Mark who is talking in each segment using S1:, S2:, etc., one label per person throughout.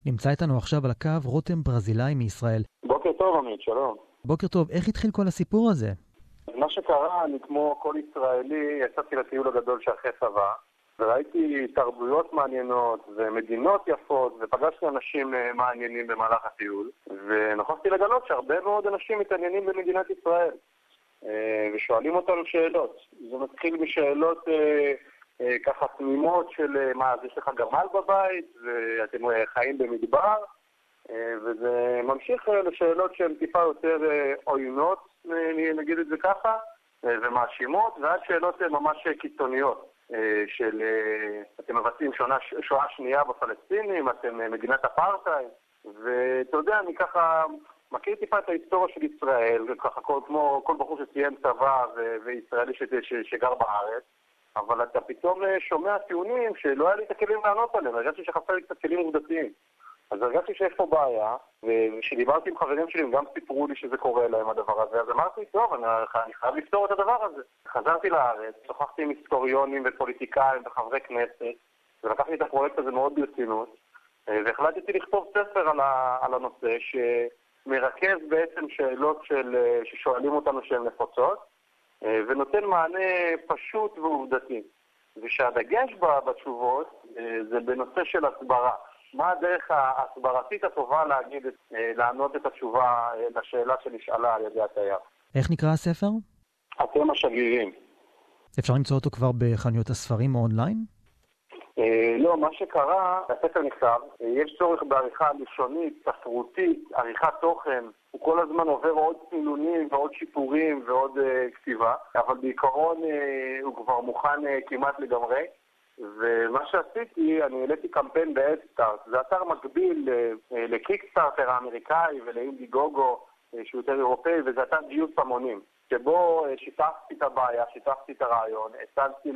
S1: נמצא איתנו עכשיו על הקו רותם ברזילאי מישראל.
S2: בוקר טוב עמית, שלום.
S1: בוקר טוב, איך התחיל כל הסיפור הזה?
S2: מה שקרה, אני כמו כל ישראלי, יצאתי לטיול הגדול שאחרי צבא, וראיתי תרבויות מעניינות ומדינות יפות, ופגשתי אנשים מעניינים במהלך הטיול, ונוכחתי לגלות שהרבה מאוד אנשים מתעניינים במדינת ישראל, ושואלים אותנו שאלות. זה מתחיל משאלות ככה תמימות של מה, אז יש לך גמל בבית, ואתם חיים במדבר, וזה ממשיך לשאלות שהן טיפה יותר עוינות, נגיד את זה ככה, ומאשימות, ועד שאלות ממש קיצוניות, של אתם מבצעים שואה שנייה בפלסטינים, אתם מדינת אפרטהייד, ואתה יודע, אני ככה מכיר טיפה את ההיסטוריה של ישראל, ככה כמו כל בחור שסיים צבא וישראלי שגר בארץ, אבל אתה פתאום שומע טיעונים שלא היה לי את הכלים לענות עליהם, הרגשתי שחסר לי קצת כלים עובדתיים. אז הרגשתי שיש פה בעיה, וכשדיברתי עם חברים שלי, הם גם סיפרו לי שזה קורה להם הדבר הזה, אז אמרתי, טוב, אני חייב לפתור את הדבר הזה. חזרתי לארץ, שוחחתי עם היסטוריונים ופוליטיקאים וחברי כנסת, ולקחתי את הפרויקט הזה מאוד ברצינות, והחלטתי לכתוב ספר על הנושא, שמרכז בעצם שאלות ששואלים אותנו שהן נפוצות, ונותן מענה פשוט ועובדתי. ושהדגש בתשובות זה בנושא של הסברה. מה הדרך ההסברתית הטובה לענות את התשובה לשאלה שנשאלה על ידי התייר?
S1: איך נקרא הספר?
S2: אתם השגרירים.
S1: אפשר למצוא אותו כבר בחנויות הספרים או אונליין?
S2: לא, מה שקרה, הספר נכתב, יש צורך בעריכה לשונית, ספרותית, עריכת תוכן, הוא כל הזמן עובר עוד צילונים ועוד שיפורים ועוד כתיבה, אבל בעיקרון הוא כבר מוכן כמעט לגמרי. ומה שעשיתי, אני העליתי קמפיין באדסטארט, זה אתר מקביל לקיקסטארטר האמריקאי ולאינדיגוגו שהוא יותר אירופאי, וזה אתר גיוס המונים, שבו שיתפתי את הבעיה, שיתפתי את הרעיון, הצגתי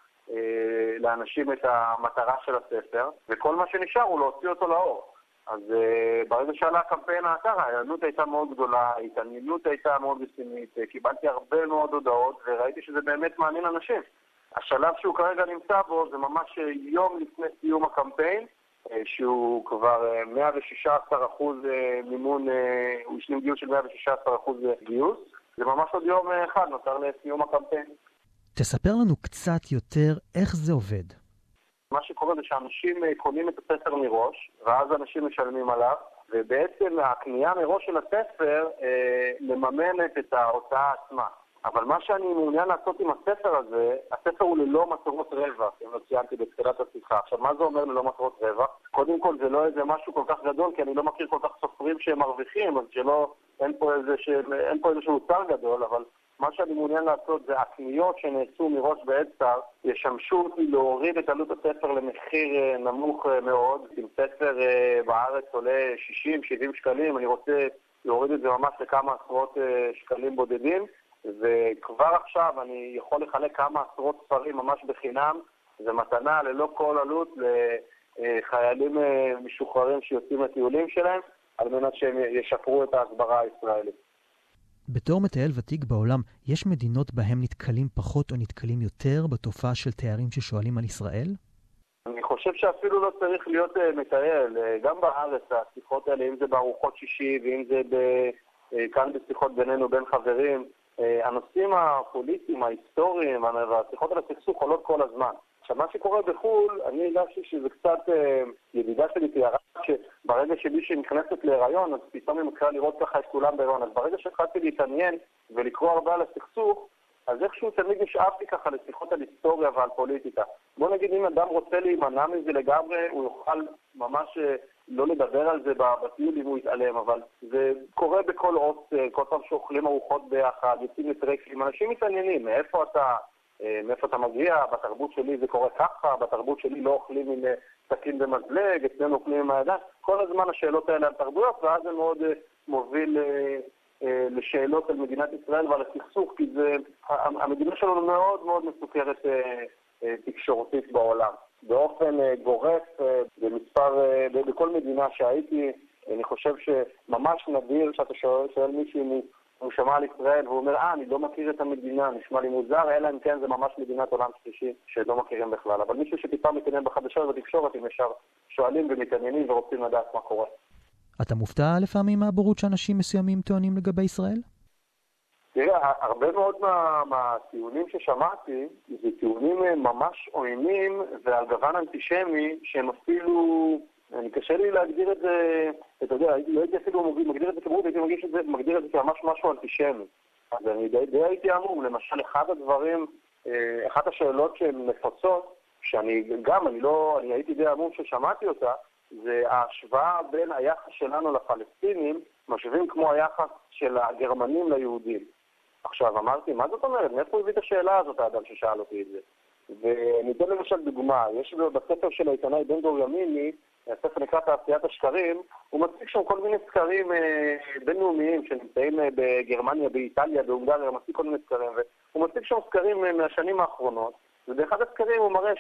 S2: לאנשים את המטרה של הספר, וכל מה שנשאר הוא להוציא אותו לאור. אז ברגע שעלה הקמפיין האתר, העניינות הייתה מאוד גדולה, ההתעניינות הייתה מאוד רצינית, קיבלתי הרבה מאוד הודעות וראיתי שזה באמת מעניין אנשים. השלב שהוא כרגע נמצא בו זה ממש יום לפני סיום הקמפיין, שהוא כבר 116% מימון, הוא השלים גיוס של 116% גיוס. זה ממש עוד יום אחד נותר לסיום הקמפיין.
S1: תספר לנו קצת יותר איך זה עובד.
S2: מה שקורה זה שאנשים קונים את הספר מראש, ואז אנשים משלמים עליו, ובעצם הקנייה מראש של הספר מממנת את ההוצאה עצמה. אבל מה שאני מעוניין לעשות עם הספר הזה, הספר הוא ללא מטרות רווח, אם לא ציינתי בתחילת השיחה. עכשיו, מה זה אומר ללא מטרות רווח? קודם כל, זה לא איזה משהו כל כך גדול, כי אני לא מכיר כל כך סופרים שהם מרוויחים, אז אין פה איזשהו צר גדול, אבל מה שאני מעוניין לעשות זה הקניות שנעשו מראש באדסטארט, ישמשו אותי להוריד את עלות הספר למחיר נמוך מאוד. אם ספר בארץ עולה 60-70 שקלים, אני רוצה להוריד את זה ממש לכמה עשרות שקלים בודדים, וכבר עכשיו אני יכול לחלק כמה עשרות ספרים ממש בחינם. זה מתנה ללא כל עלות לחיילים משוחררים שיוצאים לטיולים שלהם, על מנת שהם ישפרו את ההסברה הישראלית.
S1: בתור מטייל ותיק בעולם, יש מדינות בהם נתקלים פחות או נתקלים יותר בתופעה של תיירים ששואלים על ישראל?
S2: אני חושב שאפילו לא צריך להיות מטייל. גם בארץ השיחות האלה, אם זה בארוחות שישי ואם זה כאן בשיחות בינינו בין חברים, הנושאים הפוליטיים, ההיסטוריים והשיחות על הסכסוך עולות כל הזמן. עכשיו, מה שקורה בחו"ל, אני הרגשתי שזה קצת ידידה שלי תיארה, שברגע שמישהי נכנסת להיריון, אז פתאום היא מתחילה לראות ככה את כולם בהיריון. אז ברגע שהתחלתי להתעניין ולקרוא הרבה על הסכסוך, אז איכשהו תמיד נשאבתי ככה לשיחות על היסטוריה ועל פוליטיקה. בוא נגיד, אם אדם רוצה להימנע מזה לגמרי, הוא יוכל ממש לא לדבר על זה בטיול אם הוא יתעלם, אבל זה קורה בכל הוסטל, כל פעם שאוכלים ארוחות ביחד, יוצאים לטרקים, אנשים מתעניינים, מאיפה אתה מגיע, בתרבות שלי זה קורה ככה, בתרבות שלי לא אוכלים עם סכין במזלג, אצלנו אוכלים עם הידיים, כל הזמן השאלות האלה על תרבויות, ואז זה מאוד מוביל לשאלות על מדינת ישראל ועל הסכסוך, כי המדינה שלנו מאוד מאוד מסוכרת תקשורתית בעולם. באופן גורף, בכל מדינה שהייתי, אני חושב שממש נדיר שאתה שואל מישהו אם הוא הוא שמע על ישראל והוא אומר, אני לא מכיר את המדינה, נשמע לי מוזר, אלא אם כן זה ממש מדינת עולם שלישי שלא מכירים בכלל. אבל מישהו שטיפה מתעניין בחדשות ובתקשורת, הם ישר שואלים ומתעניינים ורוצים לדעת מה קורה.
S1: אתה מופתע לפעמים מהבורות שאנשים מסוימים טוענים לגבי ישראל?
S2: תראה, הרבה מאוד מהטיעונים ששמעתי, זה טיעונים ממש עוינים ועל גוון אנטישמי, שהם אפילו, קשה לי להגדיר את זה, אתה יודע, לא הייתי אפילו מגדיר את זה כברות, הייתי מגדיר את זה כממש משהו אנטישמי. אז אני די הייתי אמור, למשל, אחת השאלות שהן נפוצות, אני הייתי די אמור ששמעתי אותה, זה ההשוואה בין היחס שלנו לפלסטינים, משווים כמו היחס של הגרמנים ליהודים. עכשיו, אמרתי, מה זאת אומרת? מאיפה הביא את השאלה הזאת, האדם ששאל אותי את זה? ואני אתן למשל דוגמה, יש בספר של העיתונאי בן דור ימיני, הספר נקרא תעשיית השקרים, הוא מציג שם כל מיני סקרים בינלאומיים שנמצאים בגרמניה, באיטליה, בהונגריה, הוא מציג כל מיני סקרים, והוא מציג שם סקרים מהשנים האחרונות, ובאחד הסקרים הוא מראה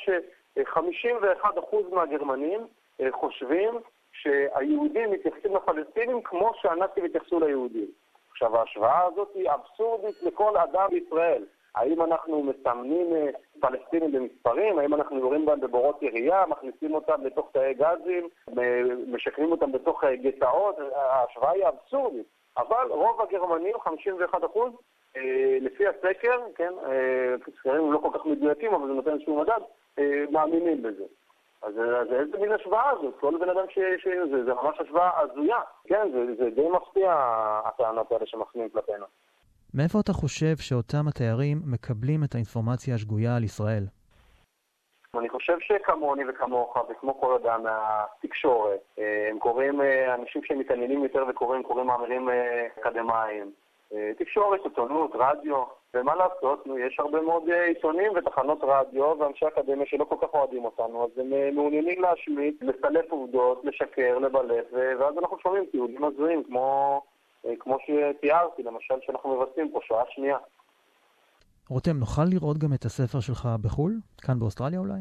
S2: ש51% מהגרמנים חושבים שהיהודים מתייחסים לפלסטינים כמו שהנאצים התייחסו ליהודים. עכשיו, ההשוואה הזאת היא אבסורדית לכל אדם בישראל. האם אנחנו מסמנים פלסטינים במספרים? האם אנחנו יורים בהם בבורות ירייה? מכניסים אותם לתוך תאי גזים? משקרים אותם בתוך גטאות? ההשוואה היא אבסורדית. אבל רוב הגרמנים, 51%, לפי הסקר, כן, סקרים לא כל כך מדויקים, אבל זה נותן איזשהו מדד, מאמינים בזה. אז איזה מין השוואה הזאת? כל בן אדם זה ממש השוואה הזויה. כן, זה די מפתיע הטענות האלה שמפנים כלפינו.
S1: מאיפה אתה חושב שאותם התיירים מקבלים את האינפורמציה השגויה על ישראל?
S2: אני חושב שכמוני וכמוך וכמו כל אדם מהתקשורת, הם קוראים אנשים שמתעניינים יותר וקוראים מאמרים אקדמיים. תקשורת, עיתונות, רדיו, ומה לעשות, יש הרבה מאוד עיתונים ותחנות רדיו ואנשי אקדמיה שלא כל כך אוהדים אותנו, אז הם מעוניינים להשמיט, לסלף עובדות, לשקר, לבלף, ואז אנחנו שומעים תיעודים הזויים, כמו שתיארתי, למשל שאנחנו מבצעים פה שואה שנייה.
S1: רותם, נוכל לראות גם את הספר שלך בחול? כאן באוסטרליה אולי?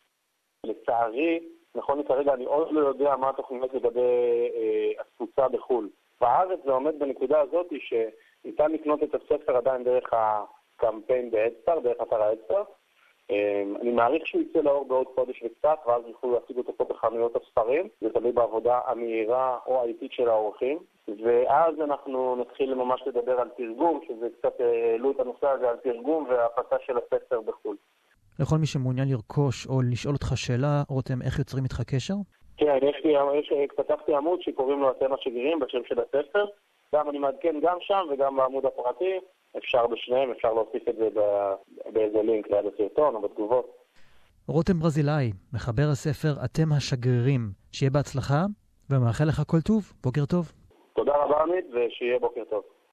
S2: לצערי, נכון כרגע, אני עוד לא יודע מה התוכניות לגבי התפוצה בחול. בארץ זה עומד בנקודה הזאת שניתן לקנות את הספר עדיין דרך הקמפיין בהדסטארט, דרך אתר ההדסטארט. אני מעריך שהוא יצא לאור בעוד חודש וקצת, ואז יוכלו להשיג אותו פה בחנויות הספרים. זה תלוי בעבודה המהירה או האיטית של האורחים. ואז אנחנו נתחיל ממש לדבר על תרגום, שזה קצת העלו את הנושא הזה על תרגום והפצה של הספר בחו"ל.
S1: לכל מי שמעוניין לרכוש או לשאול אותך שאלה, רותם, איך יוצרים איתך קשר?
S2: כן, פתחתי עמוד שקוראים לו אתם השגרירים בשם של הספר. גם אני מעדכן גם שם וגם בעמוד הפרטי. אפשר בשניהם, אפשר להוסיף את זה באיזה לינק ליד הסרטון או בתגובות.
S1: רותם ברזילאי, מחבר הספר אתם השגרירים. שיהיה בהצלחה ומאחל לך כל טוב. בוקר טוב.
S2: תודה רבה עמית ושיהיה בוקר טוב.